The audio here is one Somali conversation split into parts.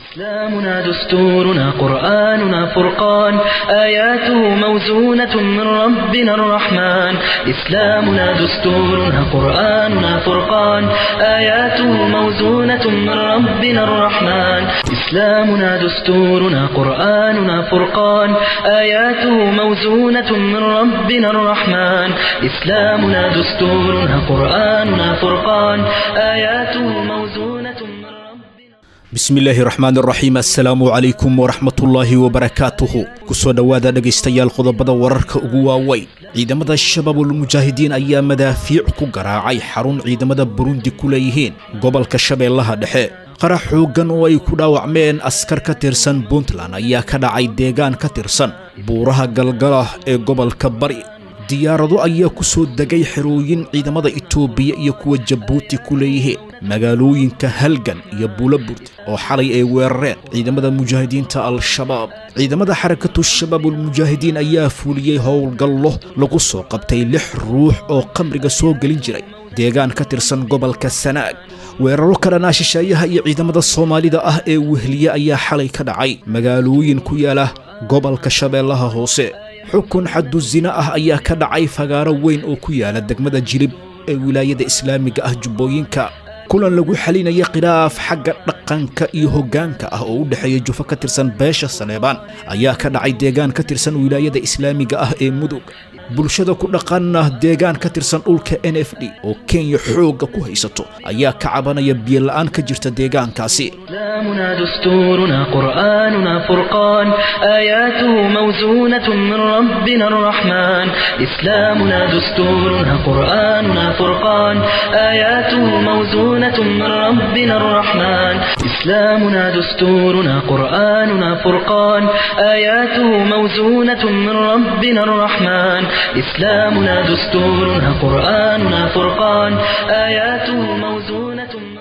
إسلامنا دستورنا قرآننا فرقان آياته موزونة من ربنا الرحمن إسلامنا دستورنا قرآننا فرقان آياته موزونة من ربنا الرحمن إسلامنا دستورنا قرآننا فرقان آياته موزونة من ربنا الرحمن إسلامنا دستورنا قرآننا فرقان آياته موزونة من bismillaahi raxmaan raxiim assalaamu calaykum waraxmatullaahi wabarakaatuhu kusoo dhowaada dhegaystayaal qodobada wararka ugu waaweyn ciidamada shabaabul mujaahidiin ayaa madaafiic ku garaacay xarun ciidamada burundi ku leeyihiin gobolka shabeellaha dhexe qarax xooggan oo ay ku dhaawacmeen askar ka tirsan puntland ayaa ka dhacay deegaan ka tirsan buuraha galgala ee gobolka bari diyaarado ayaa ku soo degay xerooyin ciidamada Itoobiya iyo kuwa Jabuuti ku leeyihiin magaalooyinka Halgan iyo Buulaburd oo xalay ay weerareen ciidamada mujaahidiinta al-shabaab ciidamada xarakatu shabaabul mujaahidiin ayaa fuliyay howlgallo lagu soo qabtay 6 ruux oo qamriga soo galin jiray deegaan ka tirsan gobolka Sanaag weeraro kalena shisheeyaha iyo ciidamada Soomaalida ah ee wehliya ayaa xalay ka dhacay magaalooyin ku yaala gobolka Shabeellaha Hoose xukun xaddu zina ah ayaa ka dhacay fagaaro weyn oo ku yaala degmada Jilib ee wilaayada Islaamiga ah Jubbooyinka kulan lagu xalinaya khilaaf xagga dhaqanka iyo hoggaanka ah oo u dhaxeeya Jufa ka tirsan beesha Saneebaan ayaa ka dhacay deegaan ka tirsan wilaayada Islaamiga ah ee Mudug bulshada ku dhaqana deegaan ka tirsan dhulka NFD oo Kenya xooga ku haysato ayaa ka cabanaya biyo la'aan ka jirta deegaankaasi إسلامنا دستورنا قرآننا فرقان آياته موزونة من ربنا الرحمن إسلامنا دستورنا قرآننا فرقان آياته موزونة من ربنا الرحمن إسلامنا دستورنا قرآننا فرقان آياته موزونة من ربنا الرحمن إسلامنا دستورنا قرآننا فرقان آياته موزونة من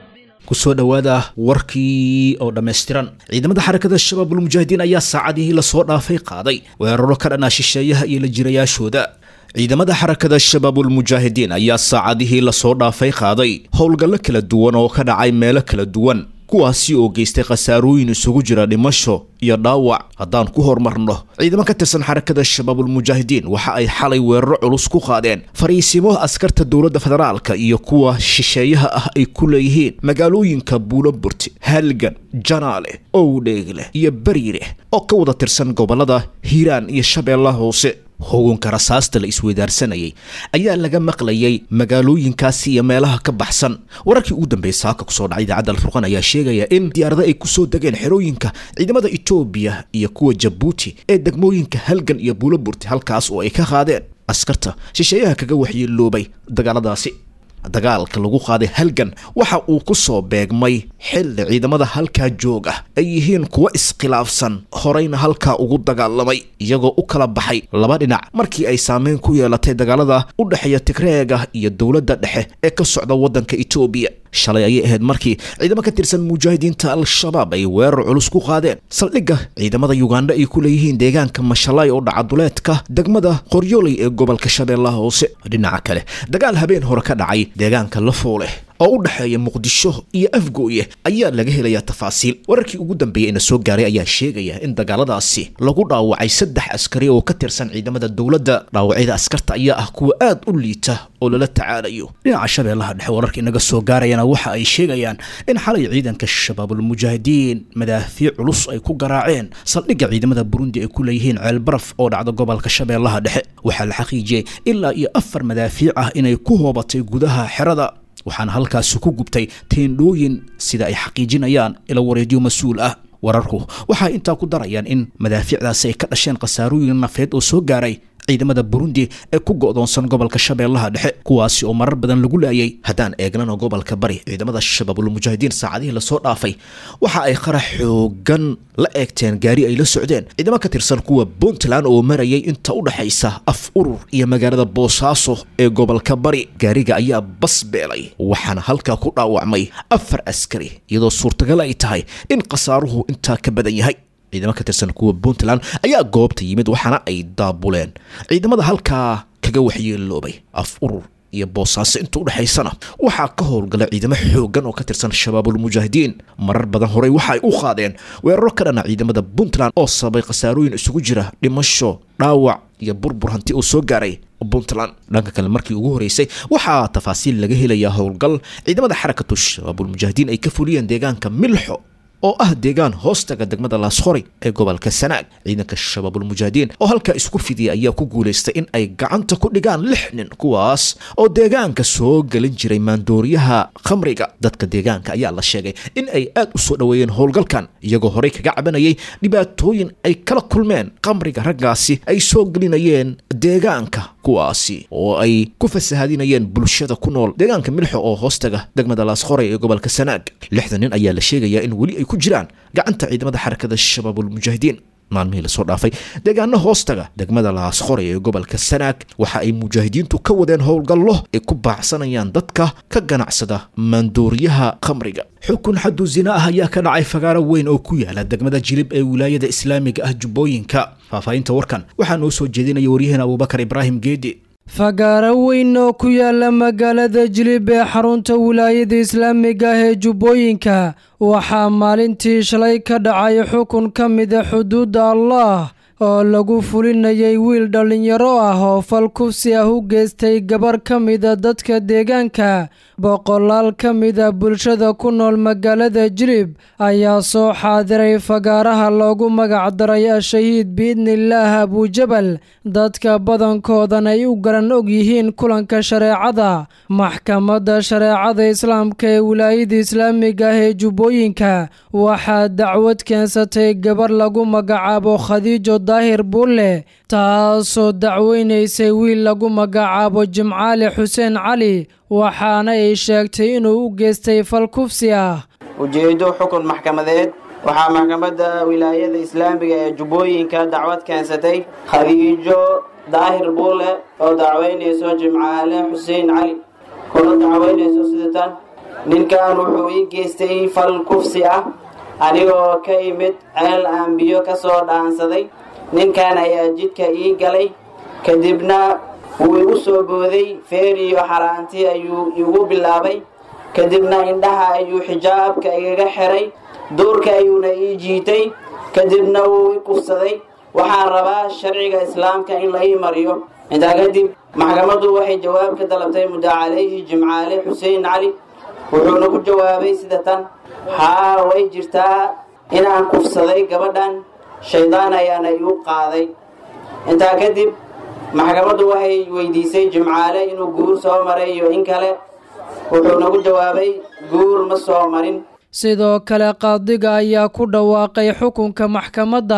kusoo dhawaada warkii oo dhameystiran ciidamada xarakada shabaabul mujaahidiin ayaa saacadihii la soo dhaafay qaaday weeraro ka dhan ah shisheeyaha iyo la jirayaashooda ciidamada xarakada shabaabul mujaahidiin ayaa saacadihii la soo dhaafay qaaday howlgallo kala duwan oo ka dhacay meelo kala duwan kuwaasi oo geystay khasaarooyin isugu jira dhimasho iyo dhaawac haddaan ku hormarno ciidamo ka tirsan xarakada shabaabul mujaahidiin waxa ay xalay weeraro culus ku qaadeen fariisimo askarta dowladda federaalka iyo kuwa shisheeyaha ah ay ku leeyihiin magaalooyinka Buulaburd Halgan Janaale Owdheegle iyo Bariire oo ka wada tirsan gobolada Hiiraan iyo Shabeellaha Hoose hooganka rasaasta la isweydaarsanayay ayaa laga maqlayay magaalooyinkaasi iyo meelaha ka baxsan wararkii ugu dambeeyay saaka kusoo dhacay idaacadda al-Furqaan ayaa sheegaya in diyaarado ay ku soo degeen xerooyinka ciidamada Itoobiya iyo kuwa Jabuuti ee degmooyinka Halgan iyo Buulaburd halkaas oo ay ka qaadeen askarta shisheeyaha kaga waxyeeloobay dagaaladaasi dagaalka lagu qaaday Halgan waxa uu ku soo beegmay xilli ciidamada halka jooga ay yihiin kuwa iskhilaafsan horeyna halka ugu dagaalamay iyagoo u kala baxay laba dhinac markii ay saameyn ku yeelatay dagaalada u dhaxeeya Tigreega iyo dawladda dhexe ee ka socda wadanka Itoobiya shalay ay ahayd markii ciidamo ka tirsan mujaahidiinta al-shabaab ay weerar culus ku qaadeen saldhigga ciidamada Uganda ay ku leeyihiin deegaanka Mashalay oo dhacaduleedka degmada Qoryooley ee gobolka Shabeellaha Hoose dhinaca kale dagaal habeen hore ka dhacay deegaanka Lafoole oo u dhaxeeya Muqdisho iyo Afgooye ayaa laga helayaa tafaasiil wararkii ugu dambeeyay in soo gaaray ayaa sheegaya in dagaaladaasi lagu dhaawacay 3 askari oo ka tirsan ciidamada dawladda dhaawacyada askarta ayaa ah kuwa aad u liita oo lala tacaalayo dhinaca Shabeellaha dhexe wararkii inaga soo gaarayana waxa ay sheegayaan in xalay ciidanka shabaabul mujaahidiin madaafiic culus ay ku garaaceen saldhigga ciidamada Burundi ay ku leeyihiin Ceelbaraf oo dhacda gobolka Shabeellaha dhexe waxa la xaqiijiyay ilaa iyo 4 madaafiic ah inay ku hoobatay gudaha xerada waxaan halkaas ku gubtay teendhooyin sida ay xaqiijinayaan ila wareediyo mas'uul ah wararku waxa inta ku darayaan in madaafiicdaas ay ka dhasheen khasaarooyin nafeed oo soo gaaray ciidamada Burundi ee ku go'doonsan gobolka Shabeellaha dhexe kuwaasi oo marar badan lagu laayay hadaan eegnano gobolka bari ciidamada shabaabul mujaahidiin saacadihii la soo dhaafay waxa ay qarax xoogan la eegteen gaari ay la socdeen ciidamo ka tirsan kuwa Puntland oo marayay inta u dhaxaysa af urur iyo magaalada Boosaaso ee gobolka bari gaariga ayaa bas beelay waxaana halka ku dhaawacmay 4 askari iyadoo suurtagal ay tahay in qasaaruhu inta ka badan yahay ciidamo ka tirsan kuwa Puntland ayaa goobta yimid waxaana ay daabuleen ciidamada halka kaga waxyeeloobay af urur iyo boosaaso inta u dhaxaysana waxaa ka howlgala ciidamo xoogan oo ka tirsan shabaabul mujaahidiin marar badan horey waxa ay u qaadeen weeraro ka dhana ciidamada Puntland oo sabay khasaarooyin isugu jira dhimasho dhaawac iyo burbur hanti uu soo gaaray Puntland dhanka kale markii ugu horeysay waxaa tafaasiil laga helayaa howlgal ciidamada xarakatu shabaabul mujaahidiin ay ka fuliyeen deegaanka Milxo oo ah deegaan hoostaga degmada Laasqori ee gobolka Sanaag ciidanka shabaabul mujaahidiin oo halka isku fidiyay ayaa ku guuleystay in ay gacanta ku dhigaan 6 nin kuwaas oo deegaanka soo galin jiray maandooriyaha khamriga dadka deegaanka ayaa la sheegay in ay aad u soo dhaweeyeen howlgalkan iyagoo horey kaga cabanayay dhibaatooyin ay kala kulmeen khamriga raggaasi ay soo galinayeen deegaanka kuwaasi oo ay ku fasahadinayeen bulshada ku nool deegaanka Milxo oo hoostaga degmada Laasqori ee gobolka Sanaag 6 nin ayaa la sheegayaa in wali ay ku jiraan gacanta ciidamada xarakada shabaabul mujaahidiin maalmihii la soo dhaafay deegaano hoostaga degmada Laasqori ee gobolka Sanaag waxa ay mujaahidiintu ka wadeen howlgallo ay ku baacsanayaan dadka ka ganacsada maandooriyaha khamriga xukun xadu zina ah ayaa ka dhacay fagaaro weyn oo ku yaala degmada Jilib ee wilaayada Islaamiga ah Jubbooyinka faafahinta warkan waxaa noo soo jeedinaya wariyahana Abubakar Ibrahim Geedi fagaaro weyn oo ku yaala magaalada Jilib ee xarunta wilaayada Islaamiga ah ee Jubbooyinka waxaa maalintii shalay ka dhacay xukun ka mid ah xuduudda Allah oo lagu fulinayay wiil dhalinyaro ah oo fal kufsi ah u geystay gabar ka mid ah dadka deegaanka boqolaal ka mid ah bulshada ku nool magaalada Jilib ayaa soo xaadiray fagaaraha loogu magac daray shahiid biidnillaah Abu Jabal dadka badankoodan ay u garan og yihiin kulanka shareecada maxkamadda shareecada islaamka ee wilaayada islaamiga ah ee Jubbooyinka waxaa dacwad keensatay gabar lagu magacaabo Khadiijo Daahir Bulle taasoo dacweynaysay wiil lagu magacaabo Jimcaale Xuseen Cali waxaana ay sheegtay inuu u geystay fal kufsi ah ujeedo xukun maxkamadeed waxaa maxkamadda wilaayada islaamiga ee Jubbooyinka dacwad keensatay Khadiijo Daahir Bulle oo dacweynayso Jimcaale Xuseen Cali kuna dacweynayso sidatan ninkan wuxuu ii geystay fal kufsi ah anigoo ka imid ceel aan biyo ka soo dhaansaday ninkan ayaa jidka ii galay kadibna wuu igu soo booday feer iyo xaraanti ayuu igu bilaabay kadibna indhaha ayuu xijaabka igaga xiray duurka ayuuna ii jiitay kadibna wuu i kufsaday waxaan rabaa sharciga islaamka in la ii mariyo intaa kadib maxkamaddu waxay jawaab ka dalabtay muddaa calayhi Jimcaale Xuseen Cali wuxuuna ku jawaabay sidatan haa way jirtaa inaan kufsaday gabadhan shaydaan ayaana igu qaaday intaa kadib maxkamaddu waxay weydiisay Jimcaale inuu guur soo maray iyo in kale wuxuuna ku jawaabay guur ma soo marin sidoo kale qaadiga ayaa ku dhawaaqay xukunka maxkamadda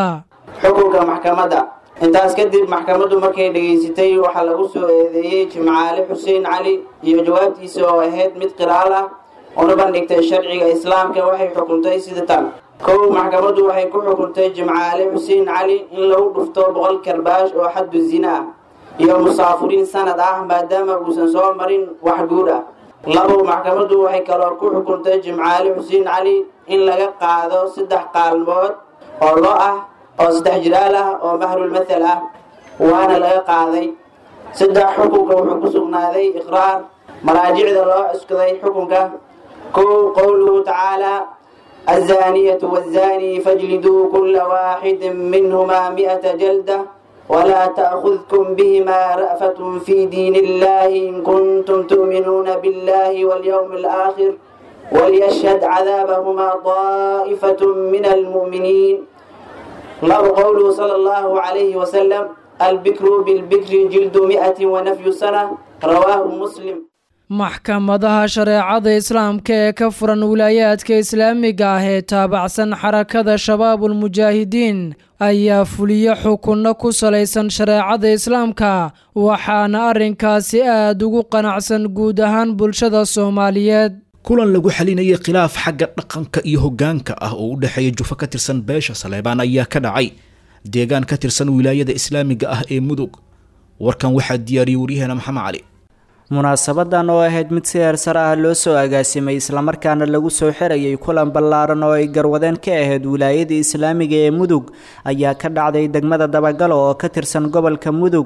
intaas kadib maxkamaddu markay dhageysatay waxa lagu soo eedeeyay Jimcaale Xuseen Cali iyo jawaabtiisa oo ahayd mid qiraal ah oo bandhigtay sharciga islaamka waxay xukuntay sidatan kow maxkamaddu waxay ku xukuntay Jimcaale Xuseen Cali in lagu dhufto 100 karbaash oo xaddu zina iyo musaafiriin sanad ah maadaama uusan soo marin wax guur ah labo maxkamaddu waxay kaloo ku xukuntay Jimcaale Xuseen Cali in laga qaado 3 qaalmood oo loo ah oo 3 jiraal ah oo mahrul mathal ah waana laga qaaday 3 xukunka wuxuu ku sugnaaday iqraar maraajicda loo iskaday xukunka kow qowluhu tacaala الزانية والزاني فاجلدوا كل واحد منهما 100 جلدة ولا تأخذكم بهما رأفة في دين الله إن كنتم تؤمنون بالله واليوم الآخر وليشهد عذابهما طائفة من المؤمنين الله قوله صلى الله عليه وسلم البكر بالبكر جلد 100 ونفي سنة رواه مسلم maxkamadaha shareecada islaamka ee ka furan wilaayaadka islaamiga ah ee taabacsan xarakada shabaabul mujaahidiin ayaa fuliyo xukunno ku salaysan shareecada islaamka waxaana arrinkaasi aad ugu qanacsan guud ahaan bulshada Soomaaliyeed kulan lagu xalinayay khilaaf xagga dhaqanka iyo hoggaanka ah oo u dhaxeeya jufo ka tirsan beesha Saleebaan ayaa ka dhacay deegaan ka tirsan wilaayada islaamiga ah ee Mudug warkan waxaa diyaariyay wariyahana Maxamed Cali munaasabadan oo ahayd mid si heersar ah loo soo agaasimay islamarkaana lagu soo xirayay kulan ballaaran oo ay garwadeen ka ahayd wilaayada islaamiga ee Mudug ayaa ka dhacday degmada Dabagalo oo ka tirsan gobolka Mudug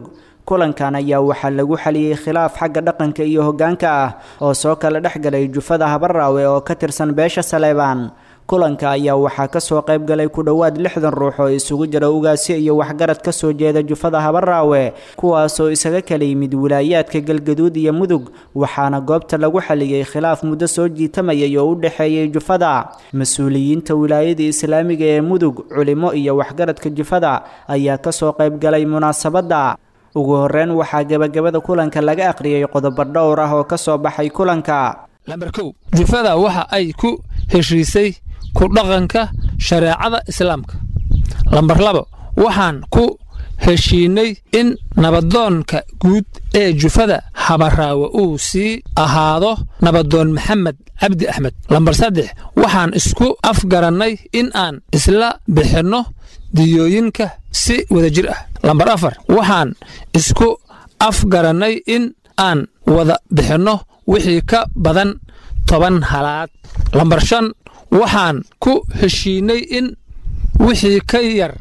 kulankan ayaa waxaa lagu xaliyey khilaaf xagga dhaqanka iyo hoggaanka ah oo soo kala dhex galay jufada habaraawe oo ka tirsan beesha Saleebaan. kulanka ayaa waxaa ka soo qayb galay ku dhowaad 60 ruux oo isugu jira ugaasi iyo waxgarad ka soo jeeda jufada habaraawe kuwaasoo isaga kala yimid wilaayaadka Galgaduud iyo Mudug, waxaana goobta lagu xaliyey khilaaf muddo soo jiitamayay oo u dhaxeeyay jufada. mas'uuliyiinta wilaayada islaamiga ee Mudug, culimo iyo waxgaradka jufada ayaa ka soo qayb galay munaasabada. ugu horreyn waxaa gabagabada kulanka laga aqriyay qodobo dhowr ah oo ka soo baxay kulanka. lambar 1 jufada waxa ay ku heshiisay ku dhaqanka shareecada islaamka. lambar 2 waxaan ku heshiinay in nabadoonka guud ee jufada habaraawe uu sii ahaado nabadoon Maxamed Cabdi Axmed. lambar 3 waxaan isku afgaranay in aan isla bixino diyooyinka si wadajir ah. lambar 4 waxaan isku afgaranay in aan wada bixino wixii ka badan 10 halaad. lambar 5 waxaan ku heshiinay in wixii ka yar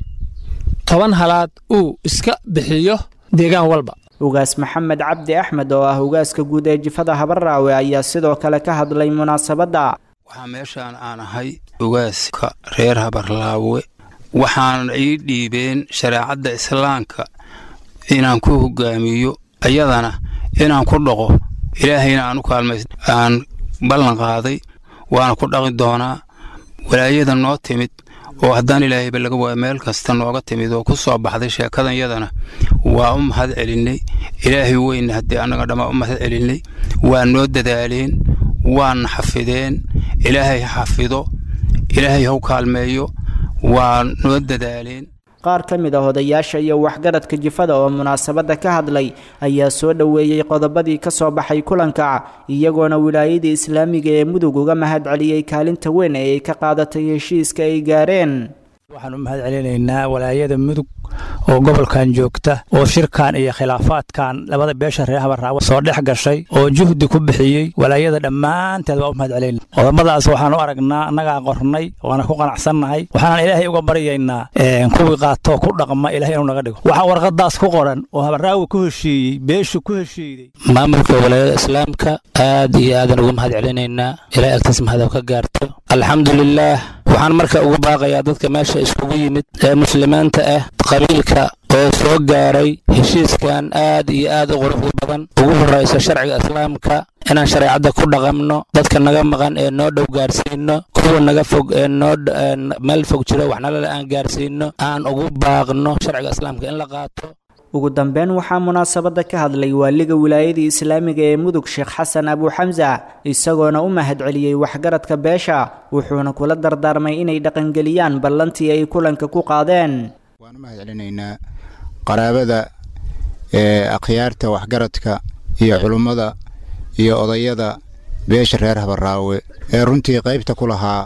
10 halaad uu iska bixiyo deegaan walba. ugaas Maxamed Cabdi Axmed oo ah ugaaska guud ee jifada habaraawe ayaa sidoo kale ka hadlay munaasabada. waxaa meeshaan aan ahay ugaaska reer habaraawe, waxaan ii dhiibeen shareecada islaamka inaan ku hogaamiyo, ayadana inaan ku dhaqo, ilaahayna aan u kaalmay aan ballan qaaday, waana ku dhaqi doonaa. walaayada noo timid oo haddaan ilaahayba laga waayo meel kasta nooga timid oo ku soo baxday sheekadan yadana waa u mahad celinay. ilaahay weyn haddii annaga dhammaan u mahad celinay, waa noo dadaaleen, waan xafideen. ilaahay xafido, ilaahay ha u kaalmeeyo, waa noo dadaaleen. qaar ka mid ah odayaasha iyo waxgaradka jifada oo munaasabada ka hadlay ayaa soo dhaweeyay qodobadii ka soo baxay kulanka, iyagoona wilaayada islaamiga ee Mudug uga mahad celiyay kaalinta weyn ee ay ka qaadatay heshiiska ay gaareen. waxaan u mahad celinaynaa walaayada Mudug oo gobolkan joogta oo shirkan iyo khilaafaadkan labada beesha reer habaraawe soo dhex gashay oo juhdi ku bixiyay. walaayada dhammaanteed waa u mahad celinaa. qodobadaas waxaan u aragnaa annaga qornay waana ku qanacsanahay, waxaan ilaahay uga baryaynaa kuwii qaato ku dhaqma ilaahay inuu naga dhigo. waxa warqadaas ku qoran oo habaraawe ku heshiiyay beeshu ku heshiiday maamulka walaayada islaamka aad iyo aad ugu mahad celinaynaa. ilaahay agtiisa mahad ka gaarto. alxamdulillaah. waxaan marka ugu baaqayaa dadka meesha iskugu yimid ee muslimiinta ah qabiilka oo soo gaaray heshiiskan aad iyo aad u quruxda badan, ugu horeysa sharciga islaamka inaan shareecada ku dhaqamno, dadka naga maqan ee noo dhow gaarsiino, kuwa naga fog ee noo meel fog jiro waxna la aan gaarsiino, aan ugu baaqno sharciga islaamka in la qaato. ugu dambeyn waxaa munaasabada ka hadlay waaliga wilaayada islaamiga ee Mudug Sheekh Xasan Abu Xamza, isagoona u mahad celiyay waxgaradka beesha, wuxuuna kula dardaarmay inay dhaqangeliyaan ballantii ay kulanka ku qaadeen. waan u mahad celinaynaa qaraabada akhyaarta waxgaradka iyo culimada iyo odayada beesha reer habaraawe ee runtii qaybta ku lahaa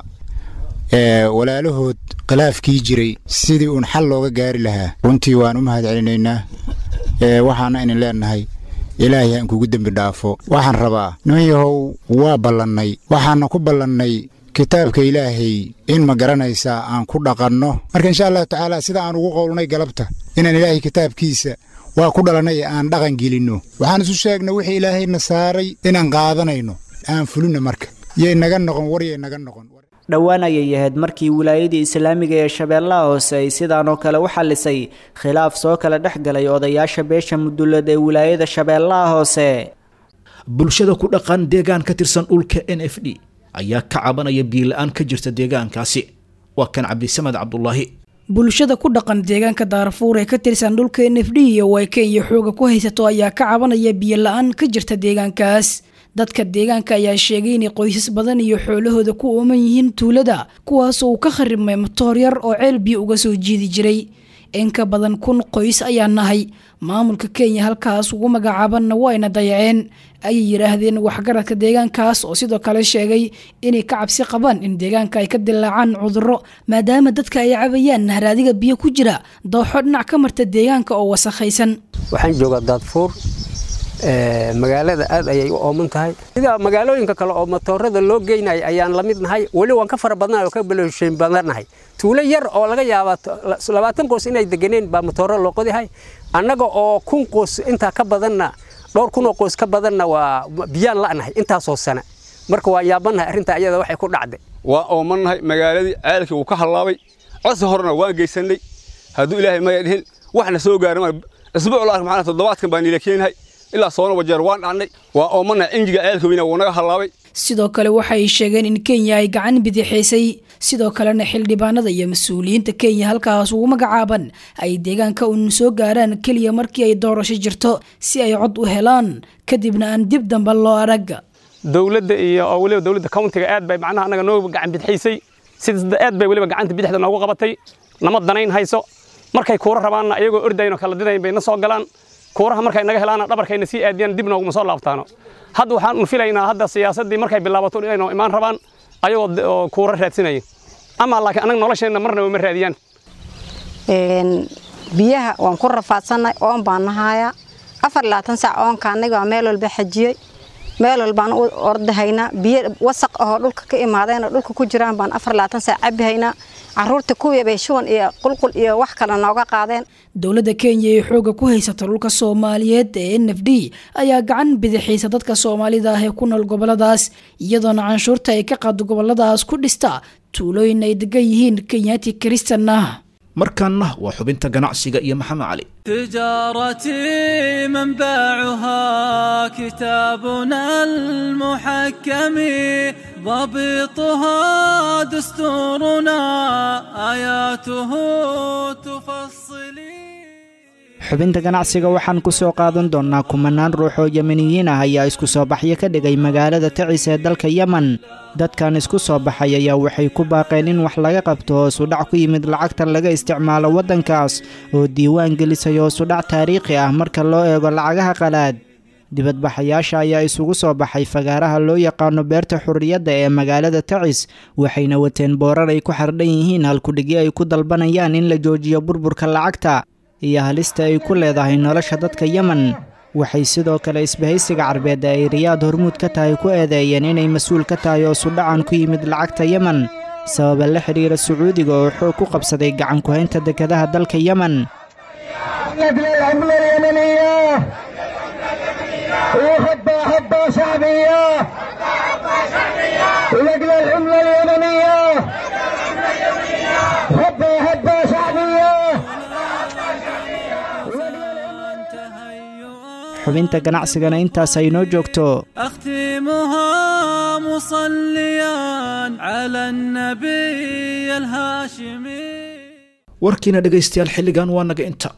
walaalahood khilaafkii jiray sidii uun xal looga gaari lahaa. runtii waan u mahad celinaynaa. waxaana in leenahay ilaahay aan kugu dambi dhaafo. waxaan rabaa ninyahow waa ballannay, waxaana ku ballannay kitaabka ilaahay in ma garanaysaa aan ku dhaqanno. marka insha Allah tacaala sida aan ugu qowlnay galabta inaan ilaahay kitaabkiisa waa ku dhalanay aan dhaqan gelinno. waxaan isu sheegnay wixii ilaahayna saaray inaan qaadanayno, aan fulino. marka yey naga noqon waryey naga noqon. dhowaan ayay ahayd markii wilaayada islaamiga ee Shabeellaha Hoose ay sidaan oo kale u xallisay khilaaf soo kala dhex galay odayaasha beesha Mudulad ee wilaayada Shabeellaha Hoose. bulshada ku dhaqan deegaan ka tirsan dhulka NFD ayaa ka cabanaya biyo la'aan ka jirta deegaankaasi. waa kan Cabdisamad Cabdullaahi. bulshada ku dhaqan deegaanka Daarfuur ee ka tirsan dhulka NFD iyo way Kenya xooga ku haysato ayaa ka cabanaya biyo la'aan ka jirta deegaankaas. dadka deegaanka ayaa sheegay in qoysas badan iyo xoolahooda ku ooman yihiin tuulada, kuwaas oo ka kharibmay matoor yar oo ceel biyo uga soo jiidi jiray. in ka badan 1,000 qoys ayaa nahay. maamulka Kenya halkaas ugu magacaabanna wayna dayaceen, ay yiraahdeen waxgaradka deegaankaas oo sidoo kale sheegay inay ka cabsi qabaan in deegaanka ay ka dilaacaan cudurro maadaama dadka ay cabayaan haraadiga biyo ku jira dooxo dhinac ka marta deegaanka oo wasakhaysan. waxaan joogaa Daarfuur magaalada aad ayay u ooman tahay sida magaalooyinka kale oo matoorada loo geynay ayaan la mid nahay wali waan ka fara badnahay oo ka baloosheyn badanahay tuulo yar oo laga yaabo 20 qoys inay deganeen baa matooro loo qodihay annaga oo 1,000 qoys inta ka badanna dhowr kun oo qoys ka badanna waa biyaan la'nahay intaas oo sana marka waa yaabanahay arinta ayada waxay ku dhacday waa oomannahay magaaladii ceelkii uu ka halaabay codsi horna waan geysanay hadduu ilaahay ma yadhin waxna soo gaaray isbuuc la maxaa toddobaadkan baan ila keenay ilaa soona wajeer waan dhacnay waa oomannahay injiga ceelka weyna uu naga halaabay sidoo kale waxay sheegeen in Kenya ay gacan bidixeysay sidoo kalena xildhibaanada iyo mas'uuliyiinta Kenya halkaas ugu magacaaban ay deegaanka u soo gaaraan kaliya markii ay doorasho jirto si ay cod u helaan kadibna aan dib dambe loo arag dawladda iyo waliba dawladda countiga aad bay macnaha anaga noo gacan bidixeysay sida aad bay waliba gacanta bidixda noogu qabatay nama danayn hayso markay kuura rabaana ayagoo ordayno kala didayn bay na soo galaan kuuraha markay naga helaana dhabarkayna si aadiyaan dib noogu soo laabtaano hadda waxaan u filaynaa hadda siyaasadii markay bilaabato inay imaan rabaan ayagoo kuura raadsinay ama laakiin anaga nolosheena marna ma raadiyaan biyaha waan ku rafaadsanay oon baan nahaaya 24 saac oon ka anaga meel walba xajiyay meel walbaan u ordahayna biyo wasaq ah oo dhulka ka imaadeen dhulka ku jiraan baan 24 saac cabihayna caruurta kuwii bay shuban iyo qulqul iyo wax kale nooga qaadeen dawladda Kenya ee xooga ku haysata dhulka Soomaaliyeed ee NFD ayaa gacan bidixaysa dadka Soomaalida ah ee ku nool goboladaas iyadoo canshuurta ay ka qaado goboladaas ku dhista tuulooyin ay degan yihiin Kenyaati Kristanna markaana waa xubinta ganacsiga iyo Maxamed Cali tijaarati manba'uha kitabuna al-muhakkam ضبطها دستورنا آياته تفصلي xubinta ganacsiga waxaan ku soo qaadan doonaa kumanaan ruux oo Yemeniyiin ah ayaa isku soo baxyo ka dhigay magaalada Tacis ee dalka Yemen dadkan isku soo baxay ayaa waxay ku baaqeen in wax laga qabto hoos u dhac ku yimid lacagta laga isticmaalo wadankaas oo diiwaan gelisay hoos u dhac taariikhi ah marka loo eego lacagaha qalaad dibadbaxayaasha ayaa isugu soo baxay fagaaraha loo yaqaano beerta xurriyadda ee magaalada Tacis waxayna wateen boorar ay ku xardhan yihiin halkudhigi ay ku dalbanayaan in la joojiyo burburka lacagta iyo halista ay ku leedahay nolosha dadka Yemen waxay sidoo kale isbahaysiga Carbeed ay Riyaad hormuud ka tahay ku eedeeyeen inay mas'uul ka tahay oo sudhacan ku yimid lacagta Yemen sabab la xiriira Sacuudiga oo xoog ku qabsaday gacan ku haynta dekedaha dalka Yemen وهبة هبة شعبية ولقنا العملة اليمنية هبة هبة شعبية xubinta ganacsigana intaas ay noo joogto أختمها مصليا على النبي الهاشمي warkiina dhagaystayaal xilligan waa naga inta